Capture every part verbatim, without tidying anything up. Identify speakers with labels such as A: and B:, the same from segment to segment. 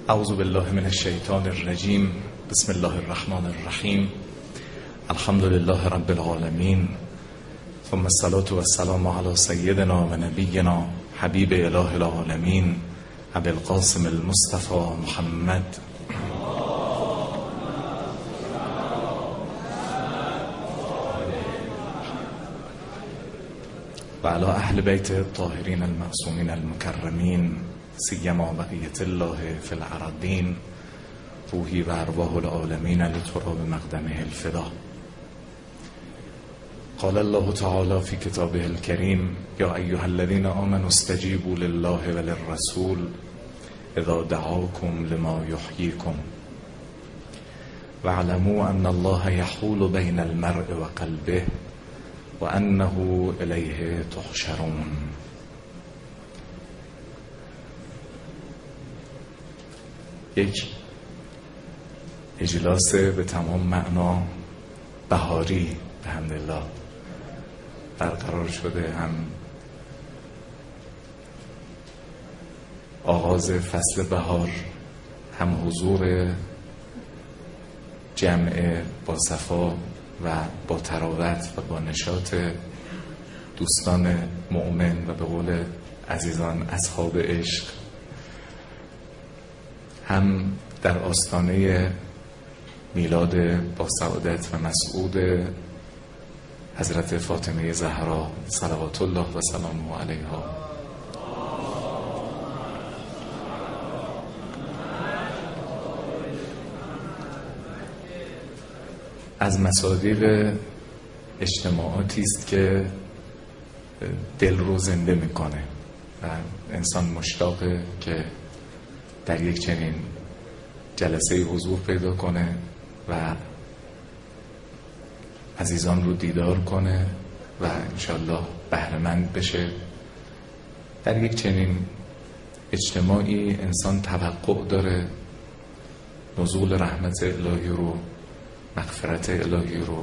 A: اعوذ بالله من الشیطان الرجیم. بسم الله الرحمن الرحیم. الحمد لله رب العالمین، ثم الصلاة والسلام علی سیدنا و نبینا حبیب اله العالمین ابی القاسم المصطفى محمد و علی اهل بیت الطاهرین المعصومین المکرمین، سیما بقیة الله فی الارضین، روحی و ارواح العالمین لتراب مقدمه الفدا. قال الله تعالی فی کتابه الکریم: یا ایها الذین آمنوا استجیبوا لله و للرسول اذا دعاکم لما یحییکم واعلموا ان الله یحول بین المرء و قلبه و انه الیه تحشرون. یک اجلاس به تمام معنا بهاری به حمدالله برقرار شده، هم آغاز فصل بهار، هم حضور جمع با صفا و با تراوت و با نشاط دوستان مؤمن و به قول عزیزان اصحاب عشق، هم در آستانه میلاد با سعادت و مسعود حضرت فاطمه زهرا صلوات الله و سلامه علیها. از مصادیق اجتماعاتی است که دل رو زنده میکنه و انسان مشتاقه که در یک چنین جلسه حضور پیدا کنه و عزیزان رو دیدار کنه و انشالله بهره‌مند بشه. در یک چنین اجتماعی انسان توقع داره نزول رحمت الهی رو، مغفرت الهی رو،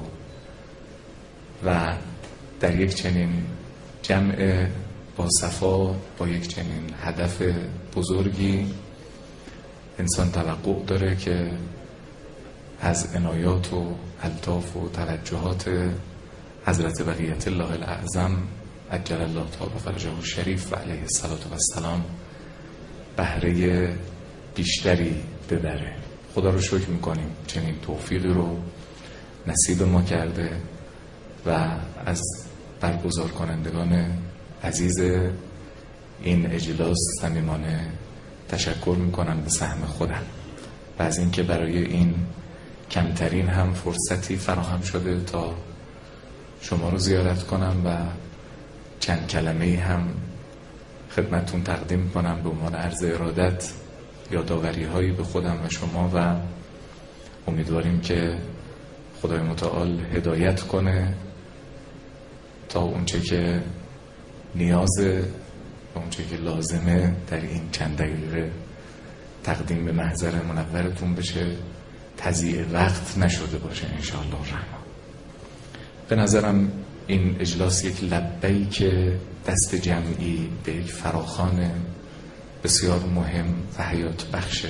A: و در یک چنین جمع با صفا با یک چنین هدف بزرگی انسان توقع داره که از عنایات و الطاف و توجهات حضرت بقیت الله الاعظم عجل الله تعالی فرجه الشریف و علیه الصلاة و السلام بهره بیشتری ببره. خدا رو شکر میکنیم چنین توفیقی رو نصیب ما کرده و از برگزار کنندگان عزیز این اجلاس صمیمانه تشکر میکنم به سهم خودم و از اینکه برای این کمترین هم فرصتی فراهم شده تا شما رو زیارت کنم و چند کلمه‌ای هم خدمتون تقدیم کنم به عنوان عرض ارادت، یادآوری هایی به خودم و شما، و امیدواریم که خدای متعال هدایت کنه تا اونچه که نیازه و اونچه که لازمه در این چند دقیقه تقدیم به محضر منورتون بشه، تضییع وقت نشده باشه انشاءالله الرحمن. به نظرم این اجلاس یک لبیک دست جمعی به یک فراخوان بسیار مهم و حیات بخشه.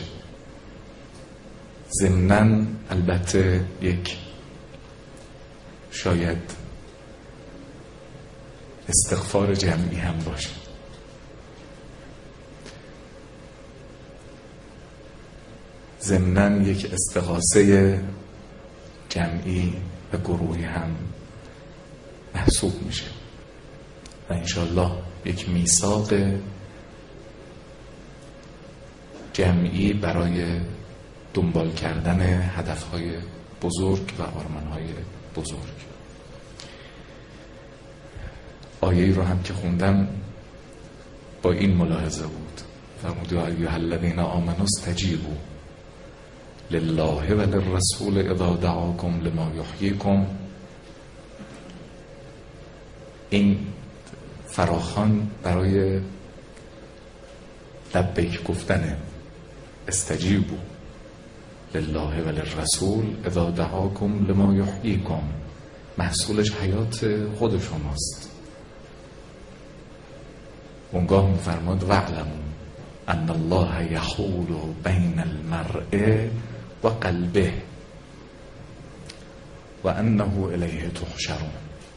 A: ضمناً البته یک شاید استغفار جمعی هم باشه. ضمناً یک استغاثه جمعی و گروهی هم محسوب میشه و انشالله یک میثاق جمعی برای دنبال کردن هدفهای بزرگ و آرمانهای بزرگ. آیه‌ای رو هم که خوندم با این ملاحظه بود: فرمود یا ایها الذین آمنوا استجیبوا لله و للرسول اذا دعاکم لما یحییکم. این فراخوان برای لبیک گفتن استجیبوا لله و للرسول اذا دعاکم لما یحییکم، محصولش حیات خود شماست. اونگاه میفرماد واعلموا ان الله یحول بین المرء و قلبه و انه الیه تحشرون.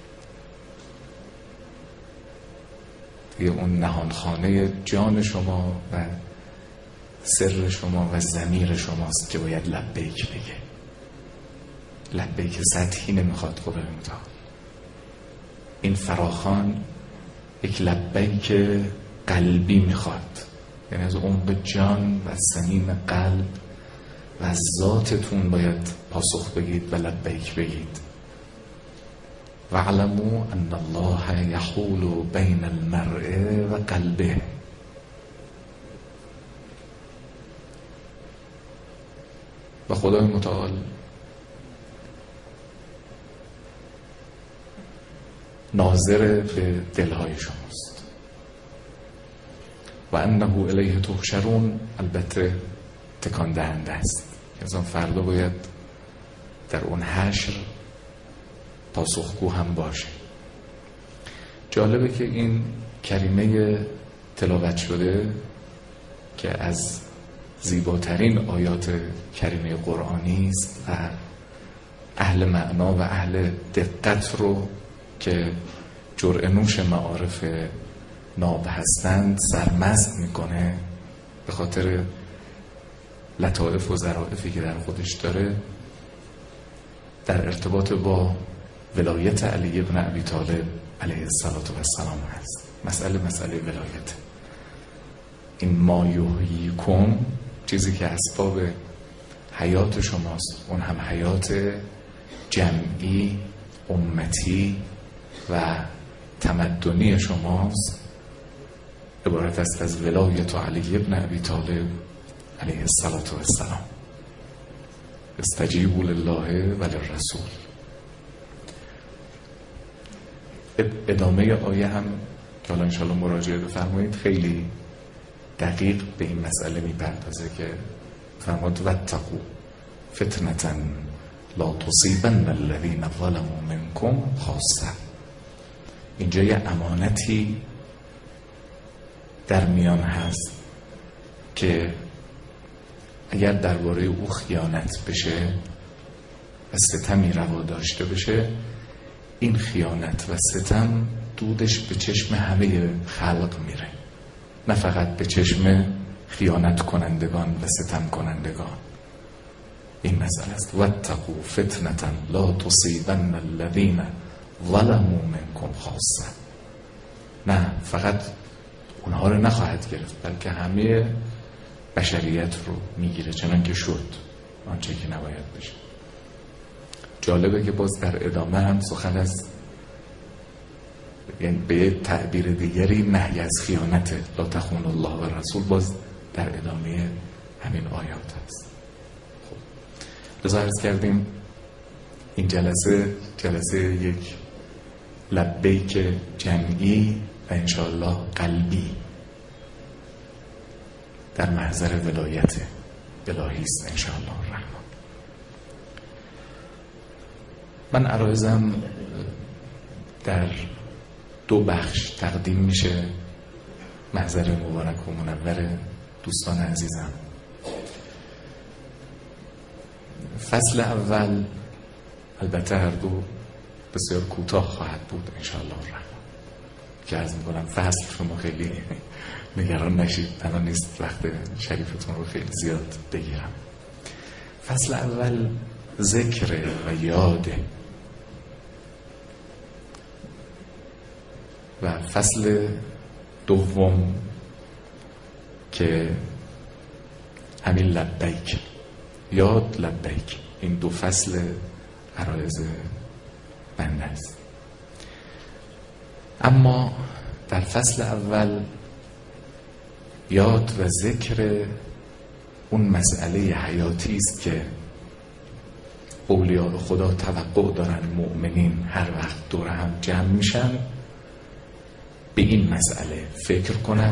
A: دیگه اون نهانخانه جان شما و سر شما و ضمیر شماست که باید لبیک بگه. لبیک سطحی نمیخواد خدای متعال. این فراخان یک لبیک قلبی میخواد، یعنی از عمق جان و صمیم قلب و از ذاتتون باید پاسخ بگید و لبیک بگید. واعلموا ان الله یحول بین المرء و قلبه. و خدای متعال ناظر به دلهای شماست. و انه الیه تحشرون البته تکان دهنده است، از آن فردا باید در اون حشر پاسخگو هم باشه. جالبه که این کریمه تلاوت شده که از زیباترین آیات کریمه قرآنی است و اهل معنا و اهل دقت رو که جرعه نوش معارف ناب هستند سرمست میکنه، به خاطر لطائف و ظرافتی که در خودش داره در ارتباط با ولایت علی ابن ابی طالب علیه السلام هست. مسئله مسئله ولایت. این ما یحییکم، چیزی که اسباب حیات شماست، اون هم حیات جمعی امتی و تمدنی شماست، عبارت است از ولایت علی ابن ابی طالب علیه السلام. استجیبوا لله و للرسول. ادامه آیه هم که حالا انشاءالله مراجعه بفرمایید خیلی دقیق به این مسئله میپردازه که فرمود واتقوا فتنة لا تصیبن الذین ظلموا منکم خاصه. اینجا یه امانتی در میان هست که اگر درباره او خیانت بشه و ستمی روا داشته بشه، این خیانت و ستم دودش به چشم همه خلق میره، نه فقط به چشم خیانت کنندگان و ستم کنندگان. این مسئله است. واتقوا فتنة لا تصیبن الذین ظلموا منکم خاصه. نه فقط اونها رو نخواهد گرفت، بلکه همه بشریت رو میگیره، چنان که شد آنچه که نباید بشه. جالبه که باز در ادامه هم سخن از، یعنی به تعبیر دیگری نهی از خیانت، لا تخون الله و رسول، باز در ادامه همین آیات هست. خب لذا عرض کردیم این جلسه جلسه یک لبیک جمعی و انشاءالله قلبی در محضر ولایت الهی است انشاءالله الرحمن. من عرایزم در دو بخش تقدیم میشه محضر مبارک و منور دوستان عزیزم. فصل اول البته هر دو بسیار کوتاه خواهد بود انشاءالله الرحمن، که عرض میکنم فصل شما خیلی نگران نشید، بنا نیست وقت شریفتون رو خیلی زیاد بگیرم. فصل اول ذکر و یاده و فصل دوم که همین لبیک، یاد لبیک، این دو فصل عرایز بنده است. اما در فصل اول یاد و ذکر اون مسئله حیاتی است که اولیاء خدا توقع دارن مؤمنین هر وقت دور هم جمع میشن به این مسئله فکر کنن،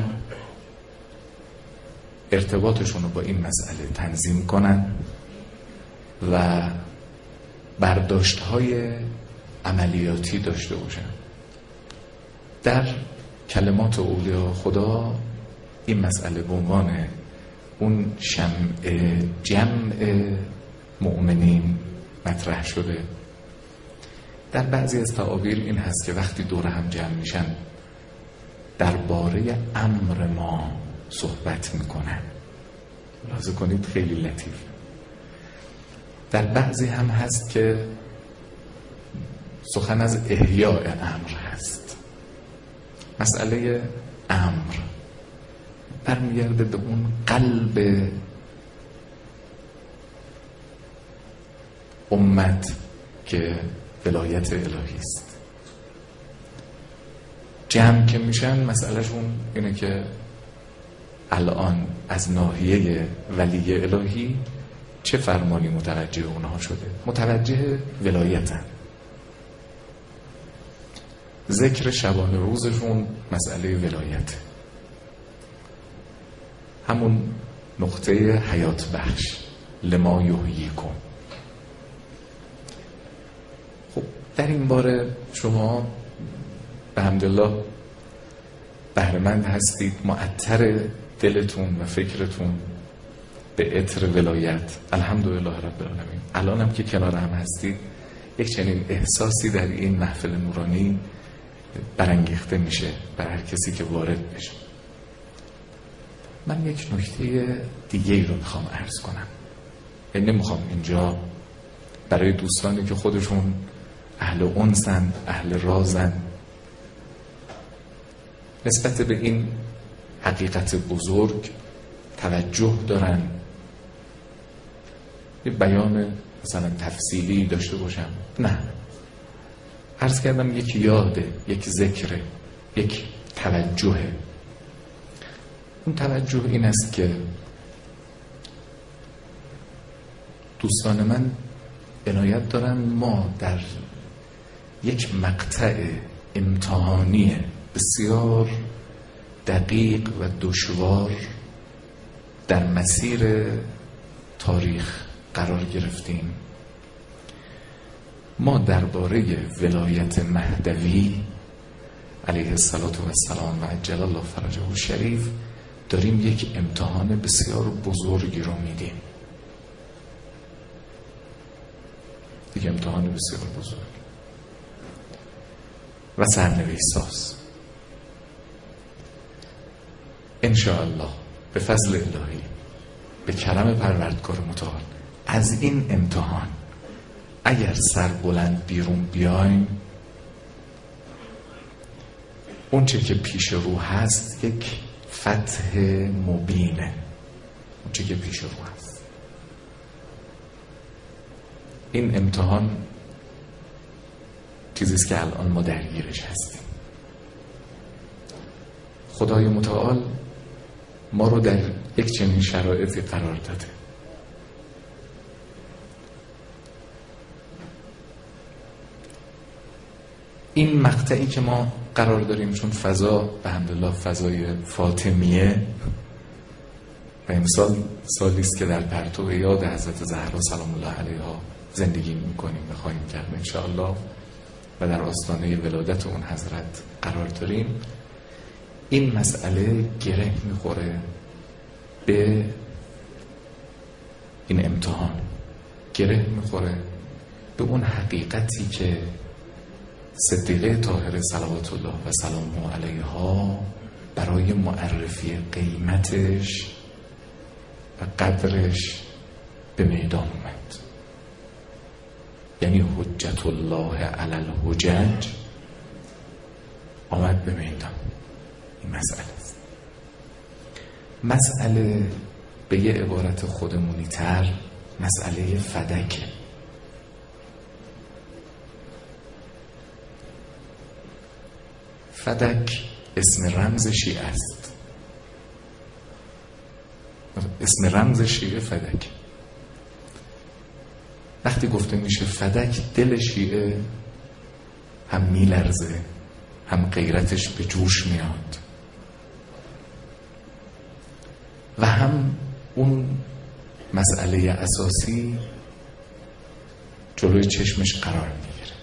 A: ارتباطشون رو با این مسئله تنظیم کنن و برداشت‌های عملیاتی داشته باشن. در کلمات اولیاء خدا این مسئله به عنوان اون شمع جمع مؤمنین مطرح شده. در بعضی از تعابیر این هست که وقتی دور هم جمع میشن درباره امر ما صحبت میکنن. ملاحظه کنید خیلی لطیف. در بعضی هم هست که سخن از احیاء امر هست. مسئله امر برمیگرده به اون قلب امت که ولایت الهی است. جمع که میشن مسئلهشون اینه که الان از ناحیه ولی الهی چه فرمانی متوجه اونها شده؟ متوجه ولایتن. ذکر شبانه روزشون مسئله ولایت، همون نقطه حیات بخش لما یحییکم. خب در این باره شما به حمدالله بهره‌مند هستید، معطر دلتون و فکرتون به عطر ولایت. الحمدلله رب العالمین. الان هم که کنار هم هستید یک چنین احساسی در این محفل نورانی برانگیخته میشه بر هر کسی که وارد بشه. من یک نکته دیگه ای رو میخوام عرض کنم. یعنی نمیخوام اینجا برای دوستانی که خودشون اهل انسن، اهل رازن، نسبت به این حقیقت بزرگ توجه دارن، یه بیان مثلا تفصیلی داشته باشم. نه، عرض کردم یک یاده، یک ذکره، یک توجهه. اون توجه این است که دوستان من عنایت دارن ما در یک مقطع امتحانی بسیار دقیق و دشوار در مسیر تاریخ قرار گرفتیم. ما درباره ولایت مهدوی علیه السلام و عجل الله فرجه الشریف داریم یک امتحان بسیار بزرگی رو میدیم. یک امتحان بسیار بزرگ و سرنوشت‌ساز. انشاءالله به فضل الهی، به کرم پروردگار متعال، از این امتحان اگر سر بلند بیرون بیایم، اون چه که پیش رو هست یک فتح مبینه. اون چه که پیش رو هست، این امتحان چیزیست که الان ما درگیرش هستیم. خدای متعال ما رو در یک چنین شرایطی قرار داده. این مقطعی که ما قرار داریم، چون فضا به حمدالله فضای فاطمیه و امسال سالی است که در پرتو یاد حضرت زهرا سلام الله علیها زندگی میکنیم و خواهیم کرد انشاءالله و در آستانه ولادت اون حضرت قرار داریم. این مسئله گره میخوره به این امتحان، گره میخوره به اون حقیقتی که صدیقه طاهره صلوات الله و سلامه علیها برای معرفی قیمتش و قدرش به میدان اومد. یعنی حجت الله علی الحجج آمد به میدان. این مسئله است. مسئله به یه عبارت خودمونی تر مسئله فدکه. فدک اسم رمز شیعه است. اسم رمز شیعه فدک. وقتی گفته میشه فدک، دل شیعه هم میلرزه، هم غیرتش به جوش میاد و هم اون مسئله اساسی جلوی چشمش قرار میگیره.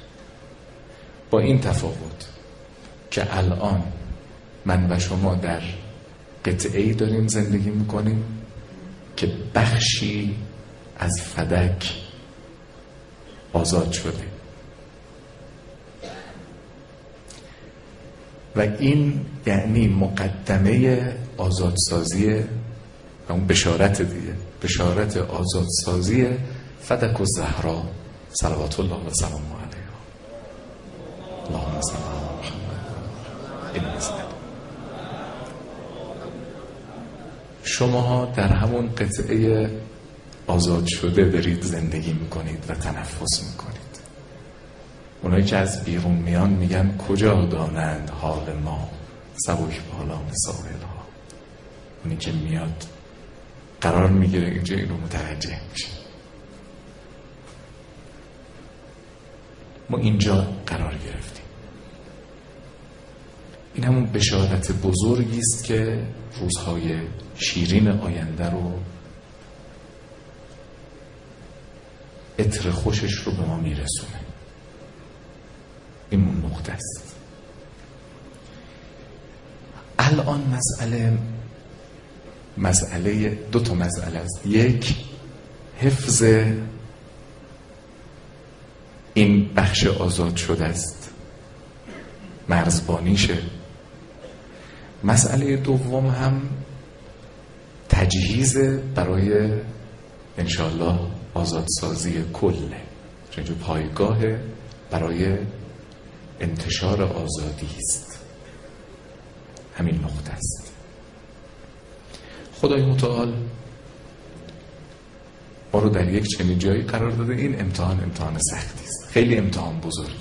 A: با این تفاوت که الان من و شما در قطعه‌ای داریم زندگی میکنیم که بخشی از فدک آزاد شده و این یعنی مقدمه آزادسازی و اون بشارت دیگه، بشارت آزادسازی فدک الزهرا صلوات الله و سلام علیها. اللهم صل علی محمد. شما در همون قطعه آزاد شده دارید زندگی میکنید و تنفس میکنید. اونایی که از بیرون میان میگن کجا دانند حال ما سبک بالام ساحلها. اونی که میاد قرار میگیره اینجا اینو متوجه میشه. ما اینجا قرار گرفتیم. این همون بشارت بزرگی است که روزهای شیرین آینده رو عطر خوشش رو به ما میرسونه. این اون نقطه است. الان مسئله مسئله دو تا مسئله است. یک، حفظ این بخش آزاد شده است، مرزبانیشه. مسئله دوم هم تجهیز برای انشاءالله آزادسازی کله، چون پایگاه برای انتشار آزادی است. همین نقطه است. خدای متعال ما رو در یک چنین جایی قرار داده. این امتحان امتحان سختی است، خیلی امتحان بزرگه.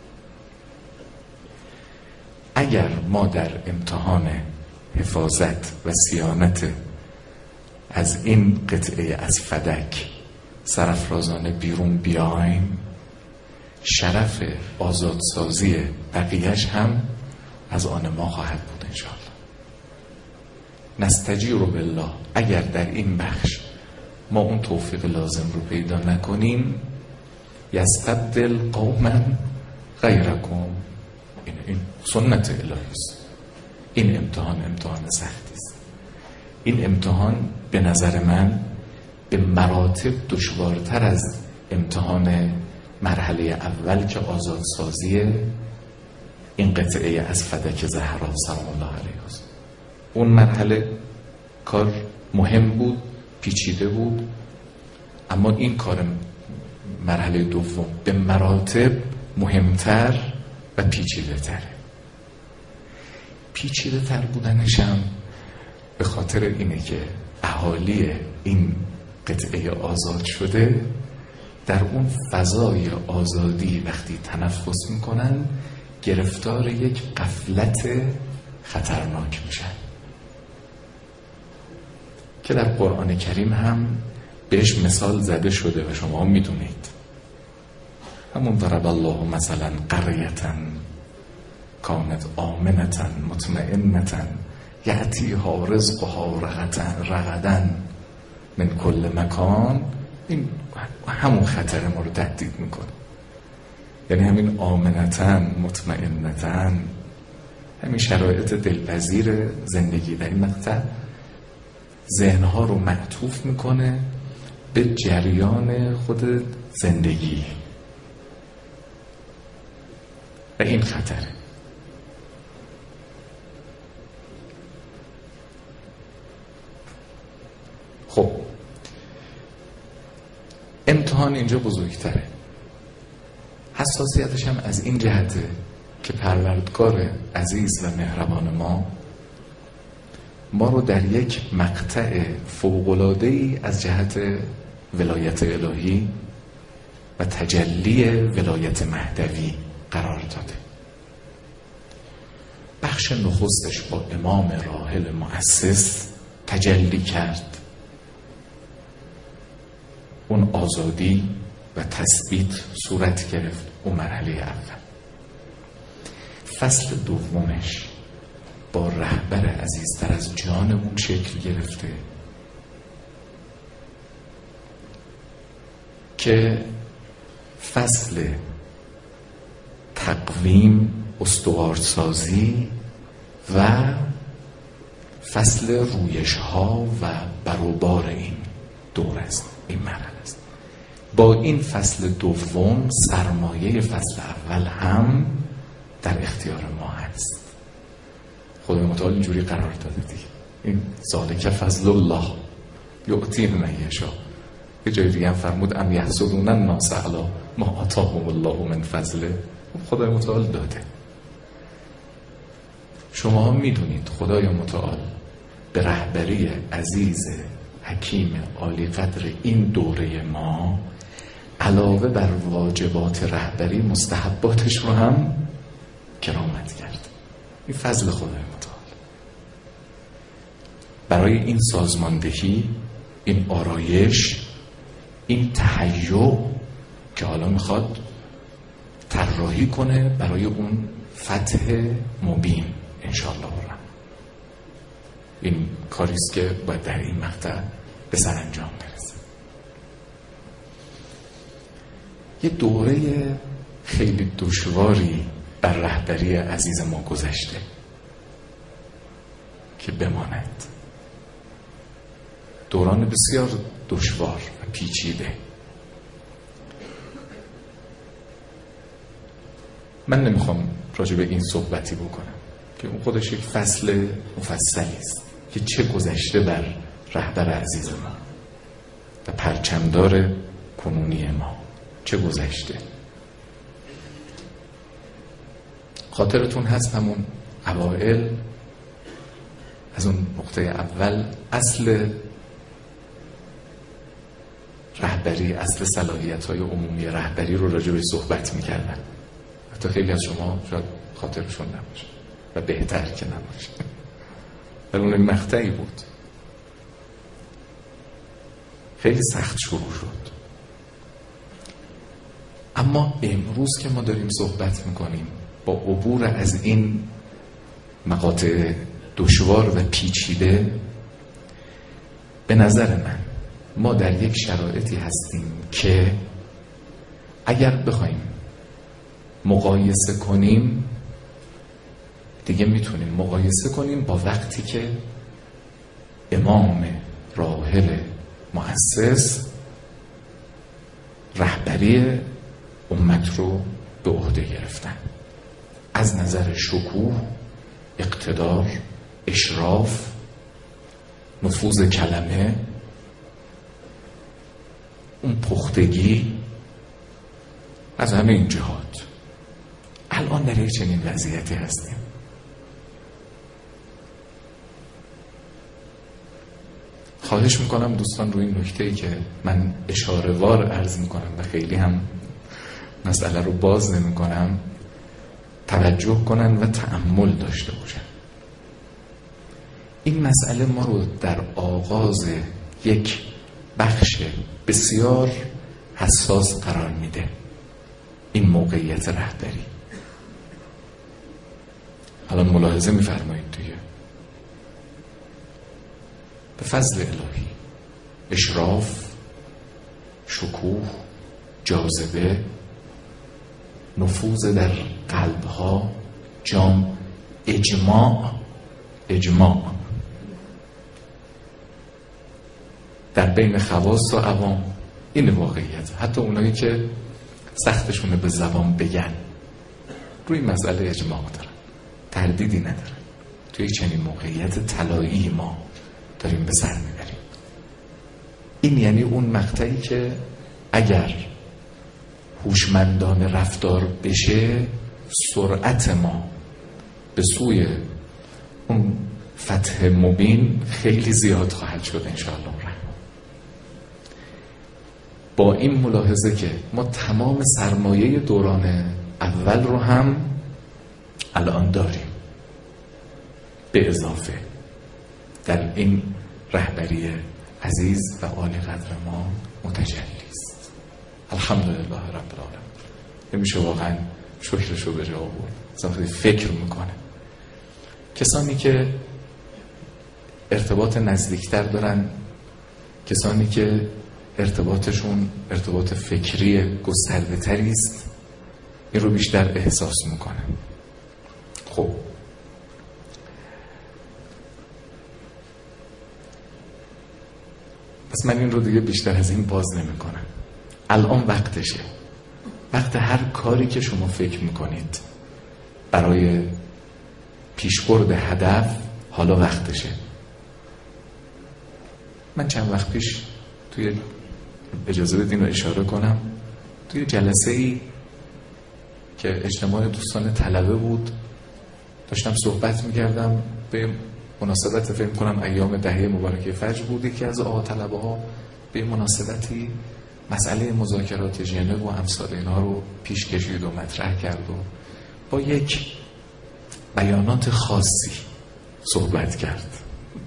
A: اگر ما در امتحان حفاظت و صیانت از این قطعه از فدک سرافرازانه بیرون بیایم، شرف آزادسازی بقیهش هم از آن ما خواهد بود انشاءالله. نستجیر بالله، اگر در این بخش ما اون توفیق لازم رو پیدا نکنیم، یستبدل قوما غیرکم. این, این سنت الهی است. این امتحان امتحان سختی است. این امتحان به نظر من به مراتب دشوارتر از امتحان مرحله اول که آزادسازی این قطعه از فدک زهرا سلام الله علیها است. اون مرحله کار مهم بود، پیچیده بود، اما این کار مرحله دوم به مراتب مهمتر و پیچیده تره. پیچیده تر بودنش هم به خاطر اینه که اهالی این قطعه آزاد شده در اون فضای آزادی وقتی تنفس میکنن گرفتار یک غفلت خطرناک میشن که در قرآن کریم هم بهش مثال زده شده و شما میدونید. همون ضرب الله مثلا قریتا کانت آمنتا مطمئنتا یأتیها رزقها رغدا من کل مکان. این همون خطر ما رو تهدید میکنه. یعنی همین آمنتا مطمئنتا، همین شرایط دلپذیر زندگی در این مقطع ذهنها رو معطوف میکنه به جریان خود زندگی و این خطره. خب امتحان اینجا بزرگتره. حساسیتش هم از این جهته که پروردگار عزیز و مهربان ما ما رو در یک مقطع فوق‌العاده‌ای از جهت ولایت الهی و تجلی ولایت مهدوی قرار داده. بخش نخستش با امام راحل مؤسس تجلی کرد، اون آزادی و تثبیت صورت گرفت. اون مرحله اول. فصل دومش با رهبر عزیزتر از جانمون شکل گرفته که فصل تقویم، استوارسازی و فصل رویش ها و بروبار این دور است، این مرحله است. با این فصل دوم سرمایه فصل اول هم در اختیار ما هست. خدای متعال اینجوری قرار داده دیگه. این ذالک فضل الله یؤتیه من یشاء. یه جای دیگه هم فرمود ام یحسدون الناس علی ما آتاهم الله من فضله. خدای متعال داده. شما ها میدونید خدای متعال به رهبری عزیز حکیم عالی قدر این دوره ما علاوه بر واجبات رهبری مستحباتش رو هم کرامت کرد. این فضل خدای متعال. برای این سازماندهی، این آرایش، این تهیع که حالا میخواد طراحی کنه برای اون فتح مبین انشاءالله. این کاریست که باید در این مقطع به سرانجام برسه. یه دوره خیلی دشواری بر رهبری عزیز ما گذشته که بماند. دوران بسیار دشوار و پیچیده. من نمیخوام راجع به این صحبتی بکنم که اون خودش یک فصل مفصلی است که چه گذشته بر رهبر عزیز ما و پرچمدار کنونی ما، چه گذشته. خاطرتون هست همون اوائل از اون نقطه اول اصل رهبری، اصل صلاحیت‌های عمومی رهبری رو راجع به صحبت می‌کردن. حتی خیلی از شما شاید خاطرشون نباشه و بهتر که نباشه، ولی اون مقطعی بود خیلی سخت شروع شد. اما امروز که ما داریم صحبت میکنیم با عبور از این مقاطع دشوار و پیچیده، به نظر من ما در یک شرایطی هستیم که اگر بخوایم مقایسه کنیم دیگه میتونیم مقایسه کنیم با وقتی که امام راحل مؤسس رهبری امت رو به عهده گرفتن. از نظر شکوه، اقتدار، اشراف، نفوذ کلمه، اون پختگی، از همه این جهات الان در یک چنین وضعیتی هستیم. خواهش میکنم دوستان روی این نکته‌ای که من اشاره وار عرض میکنم و خیلی هم مسئله رو باز نمیکنم توجه کنن و تأمل داشته باشن. این مسئله ما رو در آغاز یک بخش بسیار حساس قرار میده. این موقعیت رهبری الان ملاحظه میفرمایید دیگه، به فضل الهی اشراف، شکوه، جاذبه، نفوذ در قلبها، جام، اجماع اجماع در بین خواص و عوام. این واقعیت. حتی اونایی که سختشونه به زبان بگن روی مسئله اجماع دارن، تردیدی ندارن. توی چنین موقعیت طلایی ما داریم به سر میبریم. این یعنی اون مقطعی که اگر هوشمندان رفتار بشه سرعت ما به سوی اون فتح مبین خیلی زیاد خواهد شد انشاءالله. با این ملاحظه که ما تمام سرمایه دوران اول رو هم الان داریم، به اضافه در این رهبری عزیز و عالی قدر ما متجلی است. الحمدلله رب العالمین. نمیشه واقعا شکرشو به جا آورد. مثلا فکر میکنه کسانی که ارتباط نزدیکتر دارن، کسانی که ارتباطشون ارتباط فکری گسترده تری است، این رو بیشتر احساس میکنن. خب پس من این رو دیگه بیشتر از این باز نمی کنم. الان وقتشه، وقت هر کاری که شما فکر میکنید برای پیشبرد هدف، حالا وقتشه. من چند وقت پیش توی، اجازه بدین رو اشاره کنم، توی جلسه ای که اجتماع دوستان طلبه بود داشتم صحبت میکردم به مناسبت، فکر کنم ایام دهه مبارکه فجر بود، یکی از آقا طلبه ها به مناسبتی مسئله مذاکرات ژنو و امثال اینا رو پیش کشید و مطرح کرد و با یک بیانات خاصی صحبت کرد.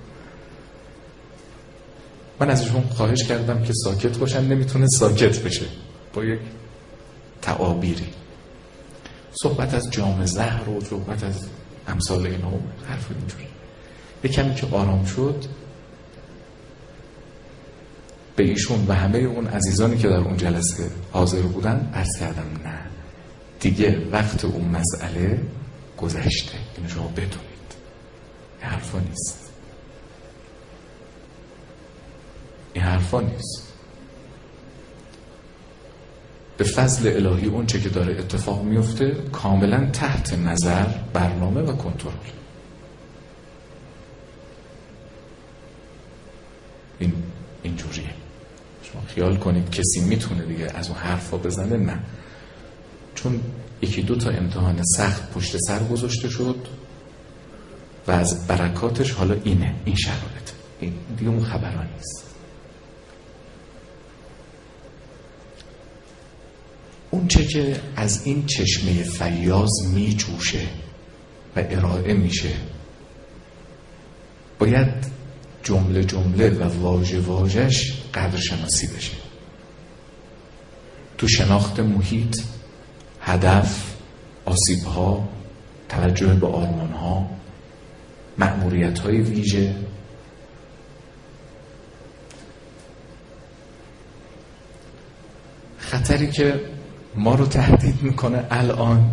A: من ازشون خواهش کردم که ساکت باشن، نمیتونه ساکت بشه، با یک تعابیری صحبت از جام زهر و صحبت از امثال اینا و حرف اینجوری. یک کمی که آرام شد به ایشون و همه اون عزیزانی که در اون جلسه حاضر بودن عرض کردم نه دیگه وقت اون مسئله گذشته، اینو شما بدونید، این حرفا نیست، این حرفا نیست. به فضل الهی اون چه که داره اتفاق میفته کاملا تحت نظر، برنامه و کنترل. این اینجوریه. شما خیال کنید کسی میتونه دیگه از اون حرفا بزنه؟ نه، چون یکی دو تا امتحان سخت پشت سر گذاشته شد و از برکاتش حالا اینه، این شرایط، این دیگه اون خبرها نیست. اون چه که از این چشمه فیاض می جوشه و ارائه میشه باید جمله جمله و واژه واژه‌اش قدر شناسی بشه. تو شناخت محیط، هدف، آسیب‌ها، توجه به آرمان‌ها، مأموریت‌های ویژه، خطری که ما رو تهدید میکنه الان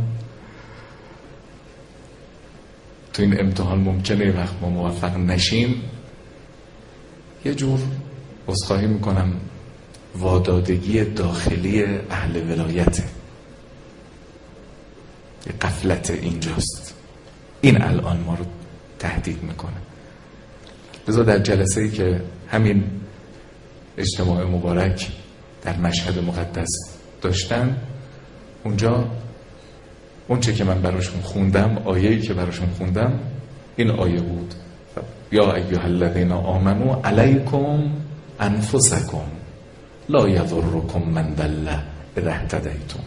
A: تو این امتحان ممکنه وقت ما موفق نشیم، یه جور عذرخواهی میکنم وادادگی داخلی اهل ولایته، یه غفلت اینجاست، این الان ما رو تهدید میکنه. لذا در جلسه ای که همین اجتماع مبارک در مشهد مقدس داشتن، اونجا اون چه که من براشون خوندم، آیه‌ای که براشون خوندم این آیه بود: یا ایها الذین آمنوا علیکم انفسکم لا یضرکم من ضل اذا اهتدیتم.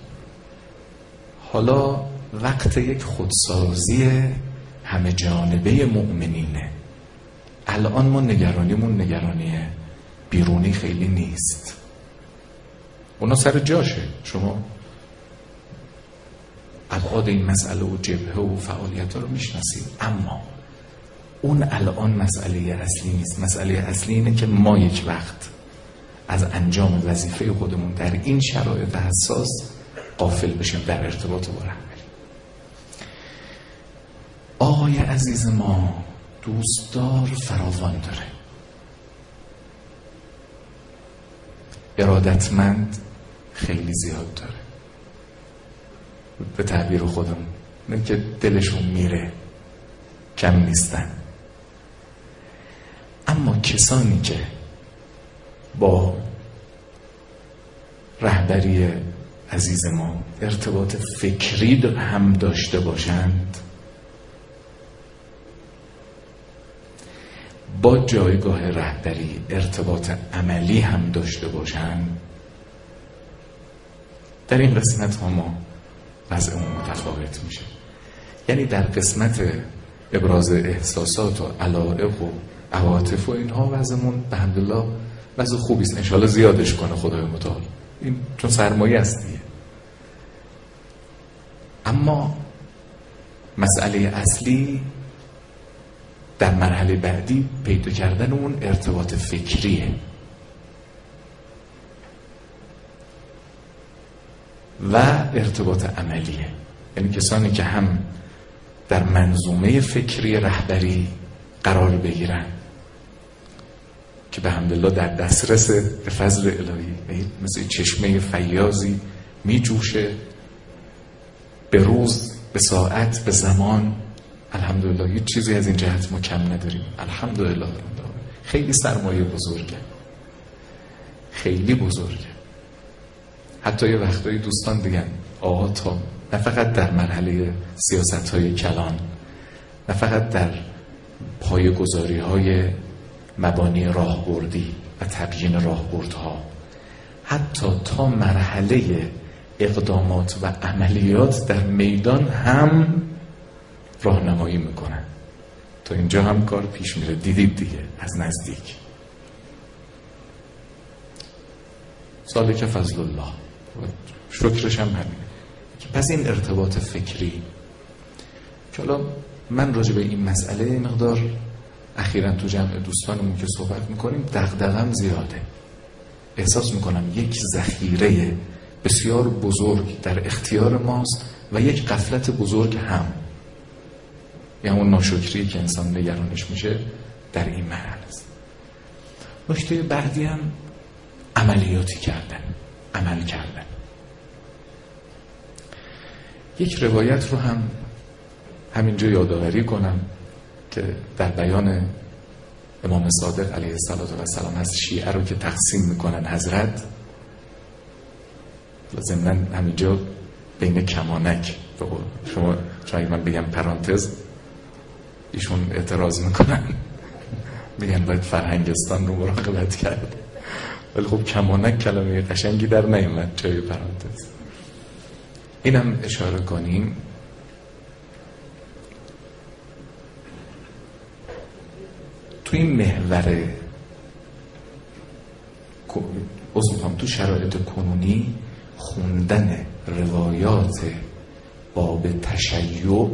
A: حالا وقت یک خودسازی همه جانبه مؤمنینه. الان ما نگرانیمون نگرانی بیرونی خیلی نیست، اونا سر جاشه، شما ابعاد این مسئله و جبهه و فعالیت رو میشناسید، اما اون الان مسئله اصلی نیست. مسئله اصلی اینه که ما یک وقت از انجام وظیفه خودمون در این شرایط حساس غافل بشیم در ارتباط با رهبری. آقای عزیز ما دوستدار فراوان داره، ارادتمند خیلی زیاد داره، به تعبیر خودم نه که دلشون میره، کم نیستن. اما کسانی که با رهبری عزیز ما ارتباط فکری هم داشته باشند، با جایگاه رهبری ارتباط عملی هم داشته باشند، در این قسمت ها ما وضعمون متفاوت میشه. یعنی در قسمت ابراز احساسات و علایق و عواطف و اینها وضعمون به حمدالله وضع خوبی است، انشالله زیادش کنه خدای متعال، این چون سرمایه است دیگه. اما مسئله اصلی در مرحله بعدی پیدا کردن اون ارتباط فکریه و ارتباط عملیه. یعنی کسانی که هم در منظومه فکری رهبری قرار بگیرن که به حمدالله در دسترس به فضل الهی، مثل چشمه فیاضی می جوشه به روز، به ساعت، به زمان. الحمدلله هیچ چیزی از این جهت ما کم نداریم. الحمدلله. خیلی سرمایه بزرگه، خیلی بزرگه. حتی یه وقتایی دوستان دیگن آقا تا نه فقط در مرحله سیاست های کلان، نه فقط در پایه‌گذاری های مبانی راهبردی و تبیین راهبردها، حتی تا مرحله اقدامات و عملیات در میدان هم راهنمایی میکنن. تا اینجا هم کار پیش میره، دیدید دیگه از نزدیک. سالک فضل الله، شکرش هم همینه. پس این ارتباط فکری که حالا من راجع به این مسئله مقدار اخیراً تو جمع دوستانمون که صحبت میکنیم دغدغه‌ام زیاده. احساس میکنم یک ذخیره بسیار بزرگ در اختیار ماست و یک غفلت بزرگ هم، یعنی اون ناشکری که انسان نگرانش میشه در این مرحله است. نکته بعدی هم عملیاتی کردن، عمل کردن. یک روایت رو هم همینجا یادآوری کنم که در بیان امام صادق علیه السلام هست. شیعه رو که تقسیم میکنن حضرت، ضمناً همینجا بین کمانک، شما شاید من بگم پرانتز، ایشون اعتراض میکنن میگن باید فرهنگستان رو مراقبت کرد، ولی خب کمانک کلمه قشنگی در نیامد جای پرانتز. اینم اشاره کنیم. تو این محور اصلا تو شرایط کنونی خوندن روایات باب تشیع،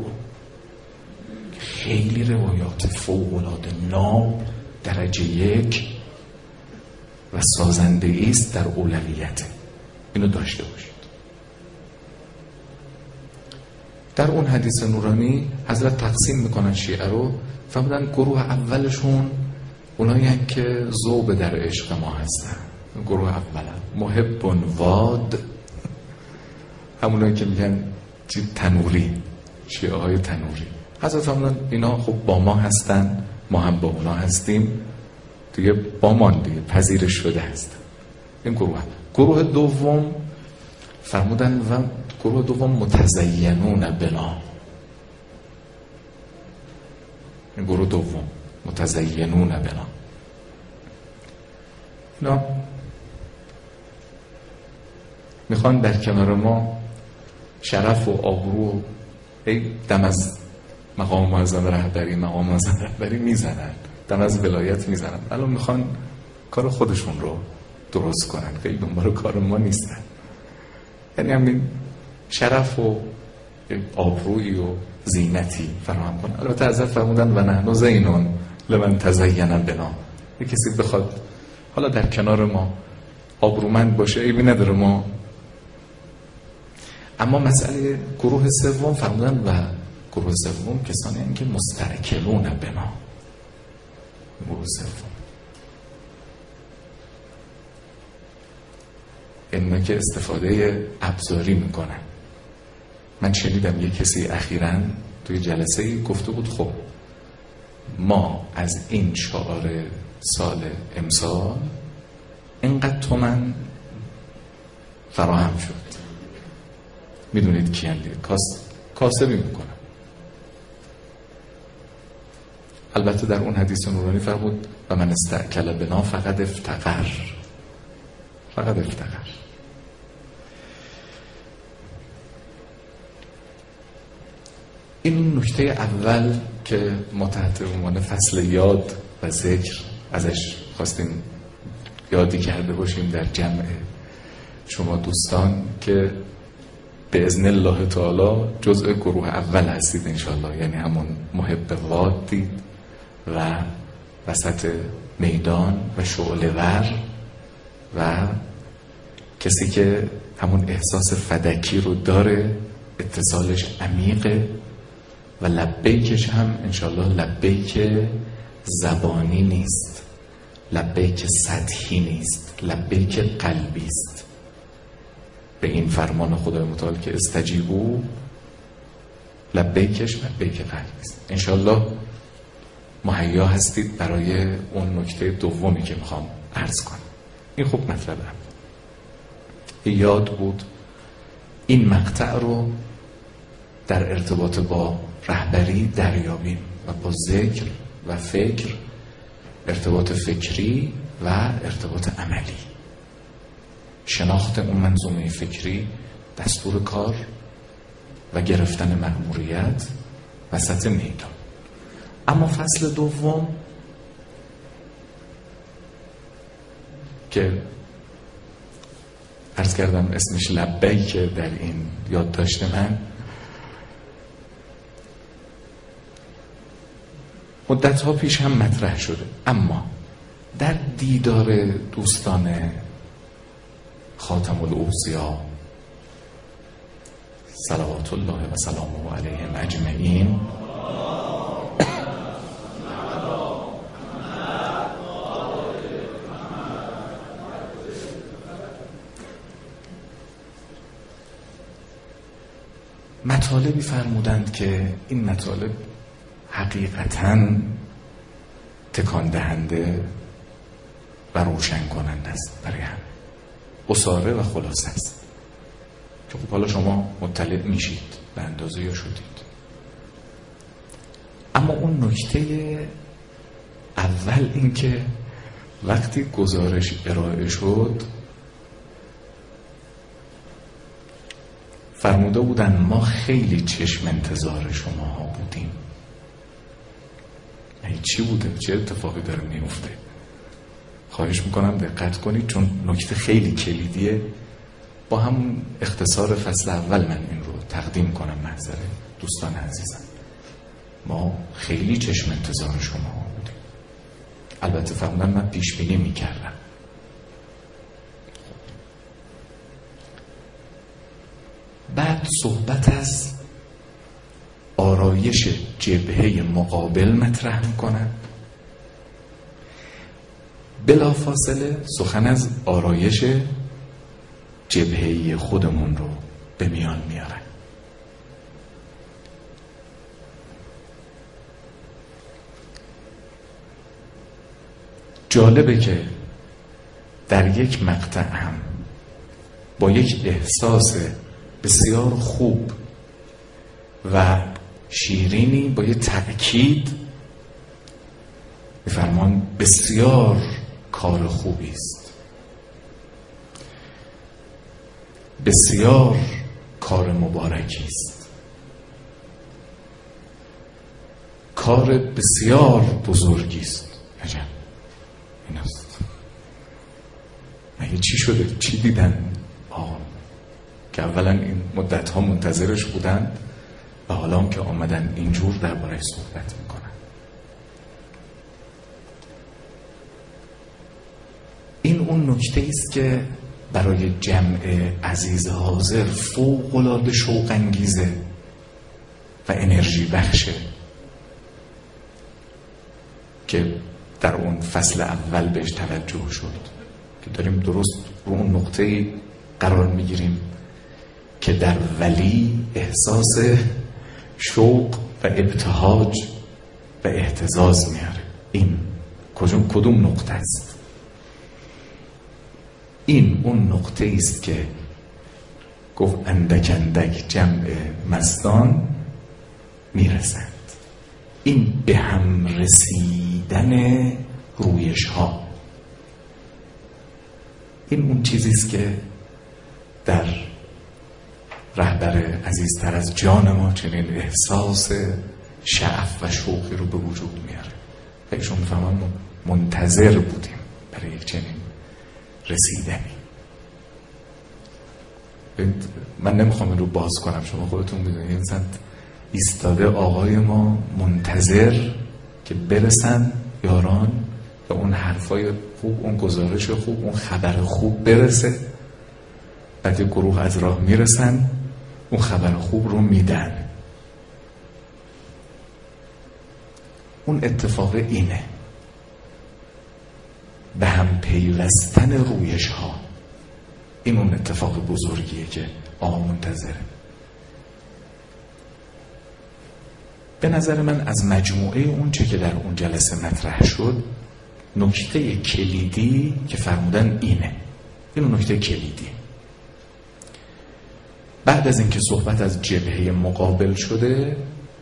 A: خیلی روایات فوق‌العاده ناب درجه یک و سازندگی است در اولویت. اینو داشته باشید. در اون حدیث نورانی حضرت تقسیم میکنن شیعه رو، فهمیدن گروه اولشون اونایی هستن که ذوب در عشق ما هستن. گروه اول محب واد، همونایی که میگن تنوری، شیعه های تنوری. حضرت فهمیدن اینا خب با ما هستن، ما هم با اونا هستیم دیگه، با ما دیگه پذیرش شده هستن. این گروه گروه دوم فرمودن و گروه دوم متزینون بنا. این گروه دوم متزینون بنا، اینا میخوان در کنار ما شرف و آبرو ای دم از مقام معظم رهبری مقام معظم رهبری میزنن، دم از ولایت میزنن. الان میخوان کار خودشون رو درست کنن، خیلی دنبال کار ما نیستن. یعنی همین شرف و آبرویی و زینتی فراهم کنن. البته حضرت فرمودن و نحن زینون لمن تزین بنا. یک کسی بخواد حالا در کنار ما آبرومند باشه عیبی نداره ما. اما مسئله گروه سوم فرمودن و گروه سوم کسانی هستند که مسترکلون بنا. گروه سوم اینا که استفاده ابزاری میکنن. من شنیدم یک کسی اخیراً توی جلسه گفته بود خب ما از این شعار سال امسال اینقدر تومن فراهم شد. میدونید کی هم دیگه کاس... کاسبی میکنن. البته در اون حدیث نورانی فرمود و من استعکل بنا فقط افتقر، فقط افتقر. این نکته اول که ما تحت عنوان فصل یاد و ذکر ازش خواستیم یادی کرده باشیم در جمع شما دوستان که به اذن الله تعالی جزء گروه اول هستید انشاءالله. یعنی همون محب واد دید و وسط میدان و شعله ور و کسی که همون احساس فدکی رو داره، اتصالش عمیقه و لبیکش هم انشاءالله لبیک زبانی نیست، لبیک سطحی نیست، لبیک قلبی است. به این فرمان خدای متعال که استجیبوا، لبیکش لبیک قلبی است. انشالله مهیا هستید برای اون نکته دومی که میخوام عرض کنم. این خوب مطلبه، یاد بود این مقطع رو در ارتباط با رهبری دریابیم و با ذکر و فکر، ارتباط فکری و ارتباط عملی، شناخت اون منظومه فکری، دستور کار و گرفتن مأموریت وسط میدان. اما فصل دوم که عرض کردم اسمش لبیک در این یادداشت من، مدت‌ها پیش هم مطرح شده، اما در دیدار دوستان خاتم الاوصیا صلوات الله و سلامه علیهم اجمعین مطالبی فرمودند که این مطالب حقیقتاً تکان دهنده و روشن کننده است برای هم، اساره و خلاصه است که خب حالا شما مطلع میشید به اندازه یا شدید. اما اون نکته اول این که وقتی گزارش ارائه شد فرموده بودن ما خیلی چشم انتظار شما ها بودیم. این چی بوده؟ چه اتفاقی داره میفته؟ خواهش میکنم دقت کنید چون نکته خیلی کلیدیه. با هم اختصار فصل اول من این رو تقدیم کنم محضر دوستان عزیزم. ما خیلی چشم انتظار شما ها بودیم. البته فرمودن من پیش بینی میکردم. بعد صحبت از آرایش جبهه مقابل مطرح میکنن، بلافاصله سخن از آرایش جبهه خودمون رو به میان میارن. جالبه که در یک مقطع هم با یک احساس بسیار خوب و شیرینی با یک تأکید می‌فرمان بسیار کار خوبی است، بسیار کار مبارکی است، کار بسیار بزرگی است. عجب این است. مگه چی شده؟ چی دیدن آقا که اولا این مدت ها منتظرش بودن و حالا هم که آمدن اینجور درباره صحبت میکنن؟ این اون نکته است که برای جمع عزیز حاضر فوق العاده شوق انگیزه و انرژی بخشه که در اون فصل اول بهش توجه شد که داریم درست رو اون نقطه قرار میگیریم که در ولی احساس شوق و ابتهاج و اهتزاز میاره. این کدوم کدوم نقطه است؟ این اون نقطه است که گفت اندک اندک جمع مستان میرسند. این به هم رسیدن رویش ها، این اون چیزی است که در رهبر عزیزتر از جان ما چنین احساس شعف و شوقی رو به وجود میاره. و ایشون میفهمن منتظر بودیم برای یک چنین رسیدنی. من نمیخوام این رو باز کنم، شما خودتون میدونید مثلا ایستاده آقای ما منتظر که برسن یاران و اون حرفای خوب، اون گزارش خوب، اون خبر خوب برسه. بعد یک گروه از راه میرسن اون خبر خوب رو میدن. اون اتفاق اینه. به هم پیوستن رویش ها. این اون اتفاق بزرگیه که آقا منتظره. به نظر من از مجموعه اون چه که در اون جلسه مطرح شد، نکته کلیدی که فرمودن اینه. این نکته کلیدی. بعد از اینکه صحبت از جبهه مقابل شده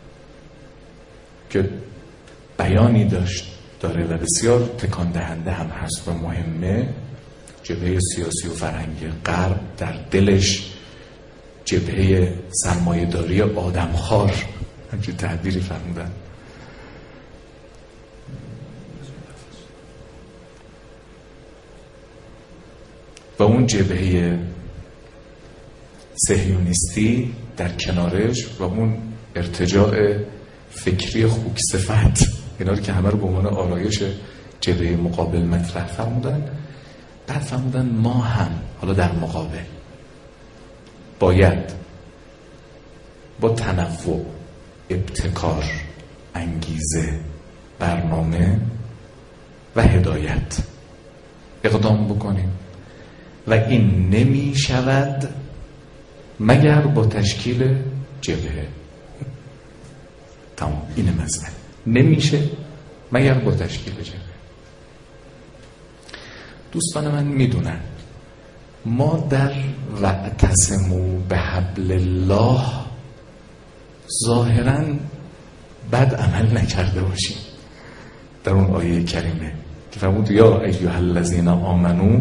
A: که بیانی داشت داره و بسیار تکان دهنده هم هست و مهمه، جبهه سیاسی و فرهنگی غرب در دلش جبهه سرمایه‌داری آدمخوار، همچین تعبیری فرمودن، و اون جبهه صهیونیستی در کنارش و اون ارتجاع فکری خوک صفت، اینا رو که همه رو به عنوان آرایش جبهه مقابل مطرح فرمودن. بعد فرمودن ما هم حالا در مقابل باید با تنوع، ابتکار، انگیزه، برنامه و هدایت اقدام بکنیم و این نمی شود مگر با تشکیل جبهه. تمام، این مسئله نمیشه مگر با تشکیل جبهه. دوستان من میدونن ما در واعتصموا بحبل الله ظاهراً بد عمل نکرده باشیم. در اون آیه کریمه که فرمود یا ایها الذین آمنو،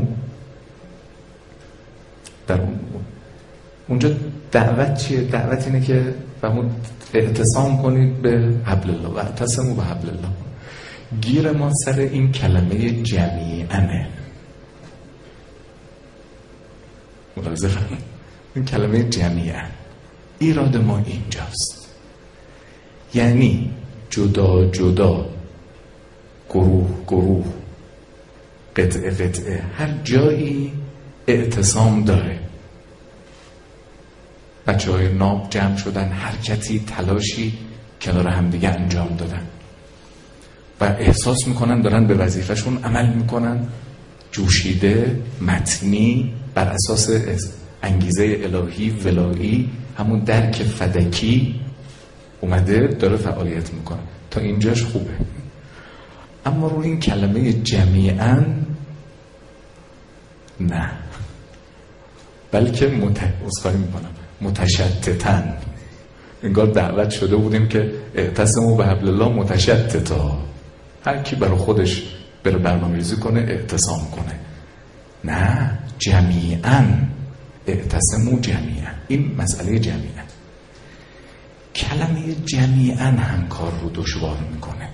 A: در اون اونجا دعوت چیه؟ دعوت اینه که فرمود اعتصام کنید به حبل الله و اعتصموا به حبل الله. گیر ما سر این کلمه جمیعاًه. ملاحظه فرمود این کلمه جمیعاً، ایراد ما اینجاست. یعنی جدا جدا، گروه گروه، قطعه قطعه، هر جایی اعتصام داره. بچه های ناب جمع شدن، حرکتی، تلاشی کنار هم دیگه انجام دادن و احساس میکنن دارن به وظیفهشون عمل میکنن، جوشیده، متنی، بر اساس انگیزه الهی ولایی، همون درک فدکی اومده داره فعالیت میکنه. تا اینجاش خوبه. اما روی این کلمه جمیعاً نه، بلکه متعصخایی میکنم متشتتن. انگار دعوت شده بودیم که اعتصموا به حبل الله متشتتا، هر کی برای خودش بره برنامه‌ریزی کنه اعتصام کنه. نه، جمیعاً، اعتصموا جمیعاً. این مسئله جمیعاً. کلمه جمیعاً هم کار رو دشوار میکنه،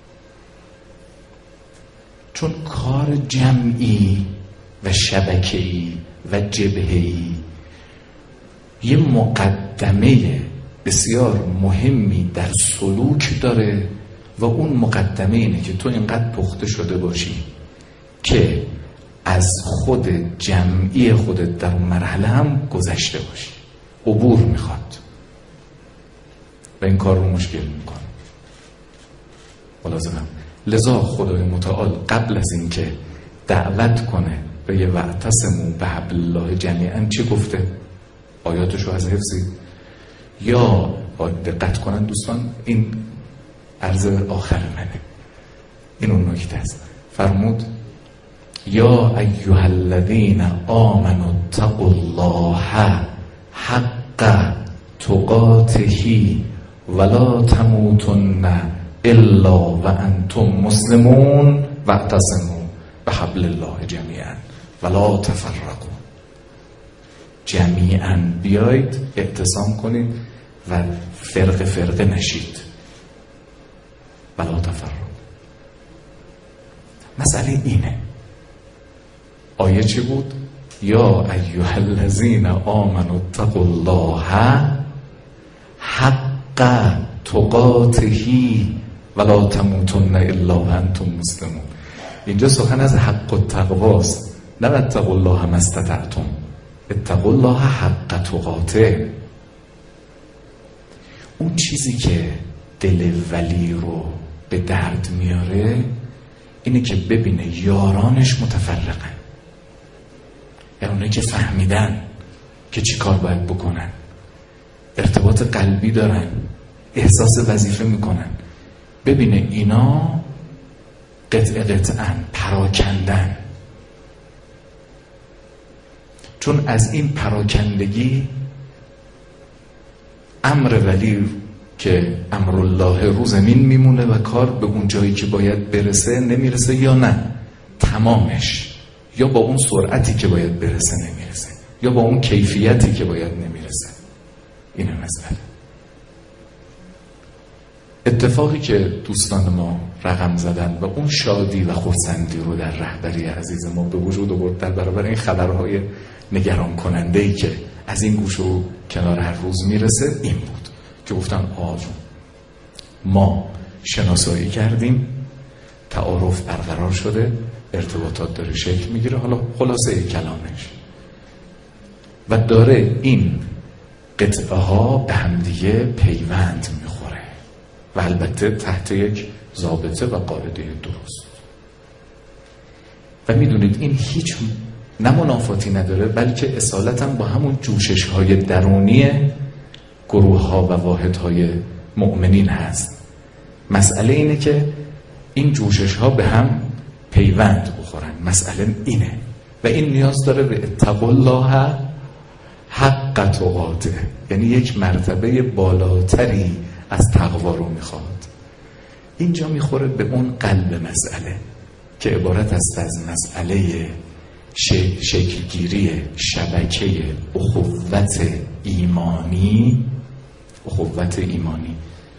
A: چون کار جمعی و شبکه‌ای و جبهه‌ای یه مقدمه بسیار مهمی در سلوک داره و اون مقدمه اینه که تو اینقدر پخته شده باشی که از خود جمعی خودت در اون مرحله هم گذشته باشی. عبور میخواد و این کار رو مشکل میکنه. ملازمم لذا خدای متعال قبل از اینکه دعوت کنه به یه واعتصموا بحبل الله جمیعاً چی گفته؟ آیاتشو از حفظی یا دقت کنن دوستان، این عرض آخر منه، این اون نکته است. فرمود یا ایها الذین آمنوا اتقوا الله حق تقاته ولا تموتن الا وانتم مسلمون واعتصموا بحبل الله جمیعا ولا تفرقوا. جمیعا بیایید اعتصام کنید و فرق فرقه نشید. ولا تفرقوا. مسئله اینه. آیه چی بود؟ یا ایها الذین آمنوا اتقوا الله حق تقاته ولا تموتن الا وانتم مسلمون. اینجا سخن از حق و تقواست، نه اتقوا الله ما استطعتم، اتقوا الله حق تقاته. اون چیزی که دل ولی رو به درد میاره اینه که ببینه یارانش متفرقن، یعنی اونایی که فهمیدن که چی کار باید بکنن، ارتباط قلبی دارن، احساس وظیفه میکنن، ببینه اینا قطع قطعاً پراکندن. چون از این پراکندگی امر ولی که امر الله رو زمین میمونه و کار به اون جایی که باید برسه نمیرسه، یا نه تمامش، یا با اون سرعتی که باید برسه نمیرسه، یا با اون کیفیتی که باید نمیرسه. اینه مسئله. اتفاقی که دوستان ما رقم زدن و اون شادی و خرسندی رو در رهبری عزیز ما به وجود آورد در برابر این خبرهای نگران کننده‌ای که از این گوش و کنار هر روز میرسه این بود که گفتن آجون ما شناسایی کردیم، تعارف برقرار شده، ارتباطات داره شکل میگیره. حالا خلاصه کلامش و داره این قطعه ها به همدیگه پیوند میخوره و البته تحت یک ضابطه و قاعده درست. و میدونید این هیچ نه منافاتی نداره، بلکه اصالتا با همون جوشش های درونی گروه ها و واحد های مؤمنین هست. مسئله اینه که این جوشش ها به هم پیوند بخورن. مسئله اینه و این نیاز داره به اتقوا الله حق تقاته، یعنی یک مرتبه بالاتری از تقوا رو میخواد. اینجا میخوره به اون قلب مسئله که عبارت است از مسئله شکلگیری شبکه اخوت ایمانی. اخوت ایمانی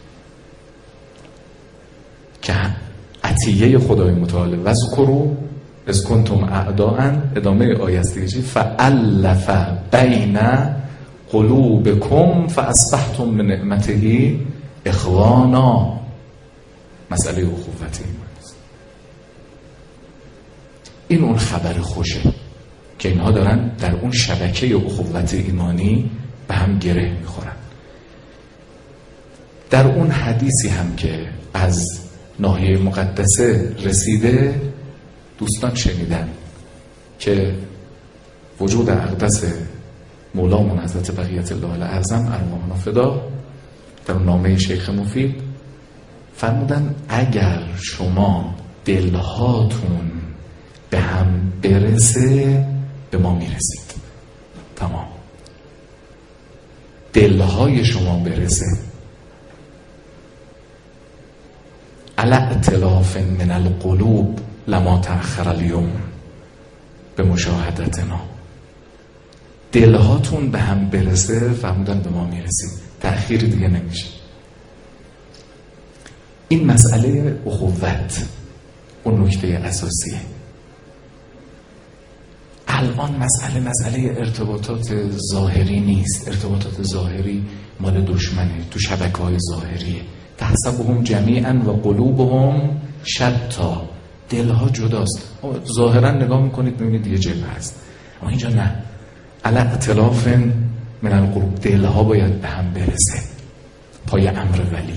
A: که عطیه خدای متعال وذکروا اذ کنتم اعداء، ادامه آیه است دیگه، فألف بین قلوبکم فاصبحتم بنعمته اخوانا. مسئله اخوت ایمانی است. این اون خبر خوشه که اینها دارن در اون شبکه اخوت ایمانی به هم گره میخورن. در اون حدیثی هم که از ناحیه مقدسه رسیده دوستان شنیدن که وجود اقدس مولامون حضرت بقیت الله الاعظم ارواحنا فدا در نامه شیخ مفید فرمودن اگر شما دلهاتون به هم برسه به ما میرسید. تمام. دلهای شما برسه علی ائتلاف من القلوب لما تأخر اليوم به مشاهدتنا. دلهاتون به هم برسه فرمودن به ما میرسید، تأخیری دیگه نمیشه. این مسئله اخوت اون نکته اساسیه. الان مسئله مسئله ارتباطات ظاهری نیست. ارتباطات ظاهری مال دشمنه، تو شبکه‌های ظاهریه. تحسبهم جمیعا و قلوبهم شتا. دلها جداست. ظاهرا نگاه میکنید میبینید یه جبهه هست، اما اینجا نه. علی ائتلاف من القلوب. دلها باید به هم برسه پای امر ولی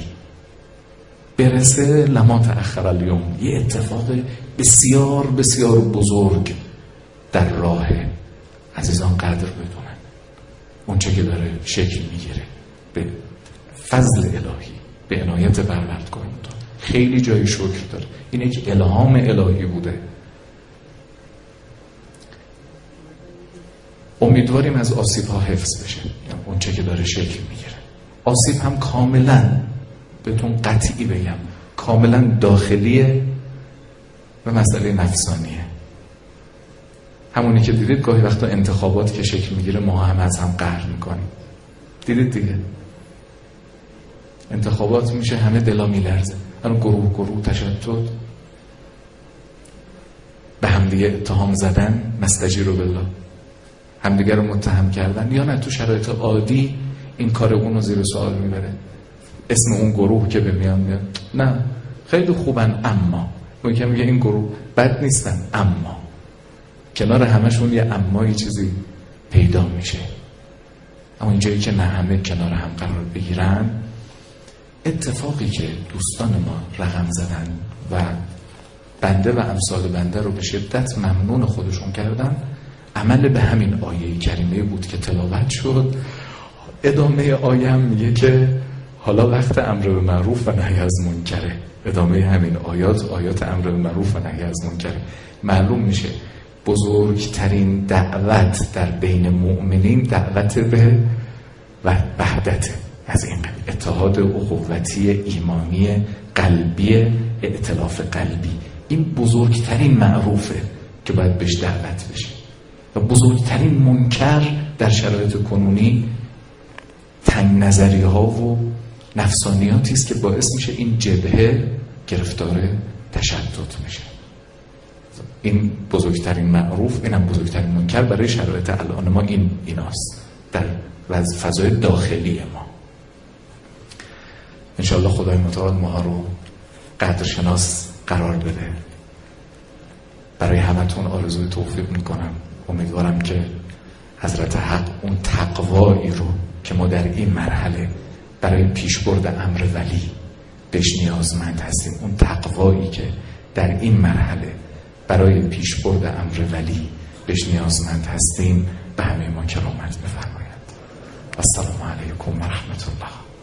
A: برسه. لما تأخر اليوم. یه اتفاق بسیار بسیار بزرگ در راه. عزیزان قدر بدونن اون چه که داره شکل میگیره به فضل الهی، به عنایت پروردگار متعال. خیلی جای شکر داره. این یک الهام الهی بوده. امیدواریم از آسیب ها حفظ بشه، یعنی اون چه که داره شکل میگیره. آسیب هم کاملا بهتون قطعی بگم کاملا داخلیه و مسئله نفسانیه. همونی که دیدید گاهی وقتا انتخابات که شکل میگیره ما هم از هم قهر میکنیم. دیدید دیگه انتخابات میشه همه دلا میلرزه. الان گروه گروه تشتت به همدیگه اتهام زدن، مستجیر بالله، همدیگه رو متهم کردن، یا نه تو شرایط عادی این کار اون رو زیر سوال میبره. اسم اون گروه که به میان میاد نه خیلی خوبن، اما اون که میگه این گروه بد نیستن، اما کنار همشون یه اما یه چیزی پیدا میشه. اما اینجایی که نه همه کنار هم قرار بگیرن، اتفاقی که دوستان ما رقم زدن و بنده و امثال بنده رو به شدت ممنون خودشون کردن. عمل به همین آیه کریمه بود که تلاوت شد. ادامه آیه هم میگه که حالا وقت امر به معروف و نهی از منکره. ادامه همین آیات آیات امر به معروف و نهی از منکره. معلوم میشه بزرگترین دعوت در بین مؤمنین دعوت به وحدت، از این اتحاد اخوتی ایمانی قلبی، ائتلاف قلبی. این بزرگترین معروفه که باید بهش دعوت بشه و بزرگترین منکر در شرایط کنونی تنگ نظری ها و نفسانیاتی است که باعث میشه این جبهه گرفتار تشدد میشه. این بزرگترین معروف، اینم بزرگترین منکر برای شرایط الان ما این ایناست در فضای داخلی ما. انشاءالله خدای متعال ما رو قدرشناس قرار بده. برای همتون آرزوی توفیق میکنم. امیدوارم که حضرت حق اون تقوایی رو که ما در این مرحله برای پیشبرد امر ولی بهش نیازمند هستیم، اون تقوایی که در این مرحله برای پیشبرد امر ولی بهش نیازمند هستیم به همه ما کرامت بفرماید. السلام علیکم و رحمت الله.